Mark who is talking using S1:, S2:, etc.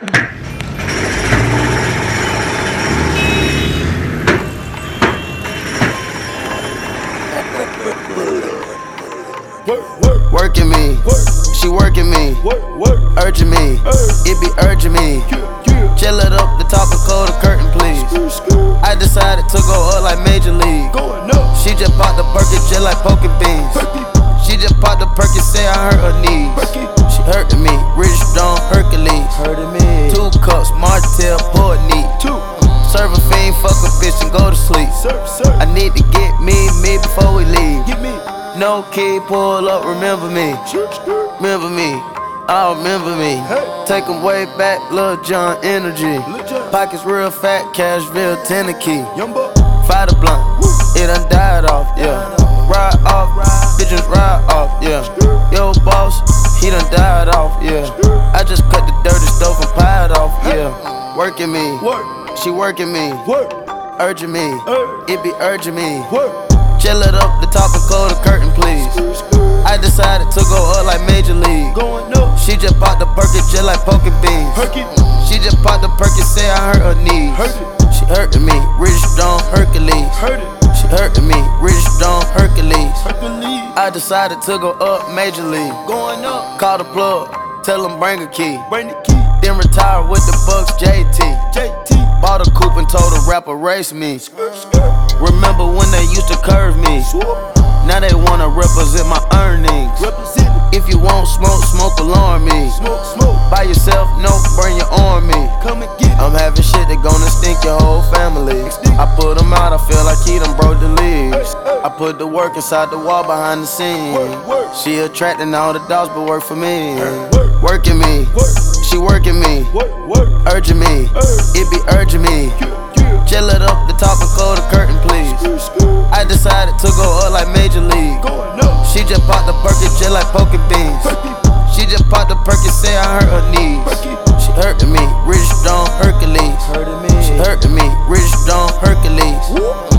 S1: Working me, she working me, urging me, it be urging me. Chill it up, the top and close the curtain, please. I decided to go up like Major League. She just popped the Perky just like poking beans. She just popped the Perky, say I hurt her knees. She hurting me, Rich Stone Hercules. 2 cups, Martell, pour it neat. Serve a fiend, fuck a bitch and go to sleep. I need to get me before we leave. No key, pull up, remember me. Remember me, oh remember me. Take 'em way back, Lil Jon energy. Pockets real fat, Cashville, Tennessee. Fire the blunt, it done died off, yeah. Ride off, bitches ride off, yeah. Yo boss, he done died off, yeah. I just cut the dirty stove and pie it off, yeah. Working me, she working me, urging me, it be urging me. Chill it up, the top and close the curtain, please. I decided to go up like Major League. She just popped the Perky just like poking beans. She just popped the Perky, say I hurt her knees. She hurting me, Rich Stone Hercules. She hurting me, Rich Stone Hercules. I decided to go up Major League. Call the plug, tell him bring a key. Then retire with the Bucks JT. Bought a coupe and told the rapper race me. Remember when they used to curve me? Now they wanna represent my earnings. If you want smoke, smoke alarm me. By yourself, no, burn your arm me. I'm having shit that gonna stink your whole family. I put them out, I feel like he done broke the leaves. I put the work inside the wall behind the scenes. She attracting all the dogs but work for me. Working me, she working me, urging me, it be urging me. Chill it up, the top and close the curtain, please. I decided to go up like Major League. She just popped the Perky just like poking beans. She just popped the Perky, say I hurt her knees. She hurting me, Rich Stone Hercules. She hurting me, Rich Stone Hercules.